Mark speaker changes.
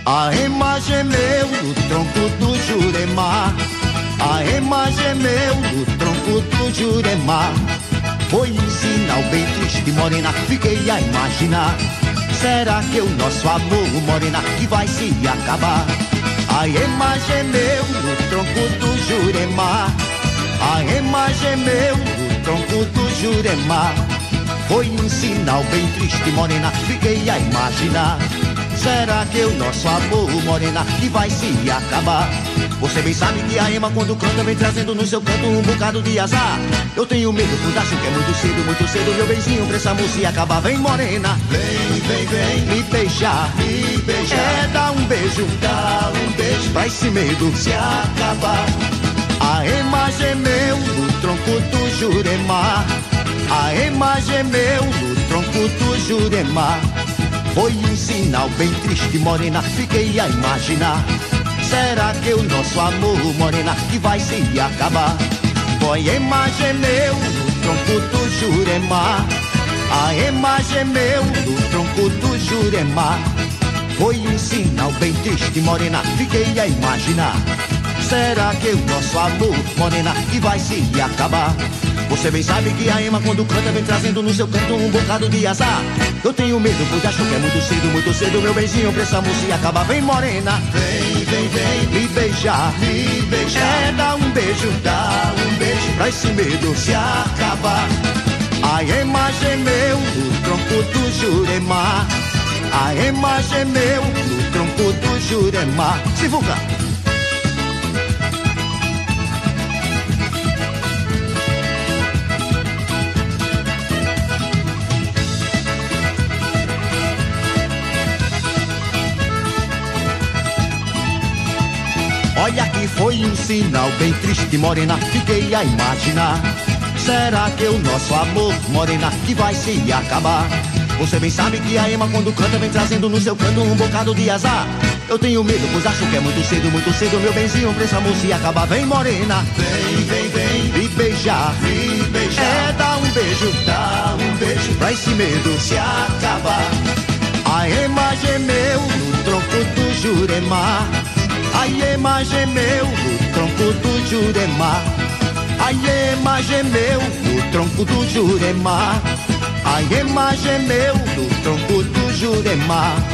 Speaker 1: A ema gemeu no tronco do Jurema. A ema gemeu no tronco do Jurema. Foi um sinal bem triste, morena, fiquei a imaginar. Será que o nosso amor, morena, que vai se acabar? A ema gemeu no tronco do Jurema. A ema gemeu no tronco do Jurema. Foi um sinal bem triste, morena, fiquei a imaginar. Será que o nosso amor, morena, que vai se acabar? Você bem sabe que a ema quando canta vem trazendo no seu canto um bocado de azar. Eu tenho medo, pois acho que é muito cedo meu beijinho pra essa moça acabar. Vem morena,
Speaker 2: vem, vem, vem,
Speaker 1: me beijar,
Speaker 2: me beijar.
Speaker 1: É, dá um beijo pra esse medo
Speaker 2: se acabar.
Speaker 1: A ema gemeu no tronco do Jurema. A ema gemeu no tronco do Jurema. Foi um sinal bem triste, morena, fiquei a imaginar. Será que o nosso amor, morena, que vai se acabar? Foi ema gemeu no tronco do Jurema. A ema gemeu no tronco do Jurema. Foi um sinal bem triste, morena, fiquei a imaginar. Será que o nosso amor, morena, que vai se acabar? Você bem sabe que a ema quando canta vem trazendo no seu canto um bocado de azar. Eu tenho medo, pois acho que é muito cedo meu beijinho pra essa moça acabar. Vem morena,
Speaker 2: vem, vem, vem,
Speaker 1: me beijar,
Speaker 2: é,
Speaker 1: dá um beijo
Speaker 2: pra esse medo se acabar.
Speaker 1: A ema gemeu no tronco do Jurema. A ema gemeu no tronco do Jurema. Se vulga! Olha que foi um sinal bem triste, morena, fiquei a imaginar. Será que o nosso amor, morena, que vai se acabar? Você bem sabe que a ema quando canta vem trazendo no seu canto um bocado de azar. Eu tenho medo, pois acho que é muito cedo meu benzinho pra essa moça acabar. Vem morena,
Speaker 2: vem, vem, vem,
Speaker 1: me beijar,
Speaker 2: é,
Speaker 1: dá um beijo pra esse medo
Speaker 2: se acabar.
Speaker 1: A ema gemeu no tronco do Jurema. A ema gemeu no tronco do Jurema. A ema gemeu no tronco do Jurema. A ema gemeu no tronco do Jurema.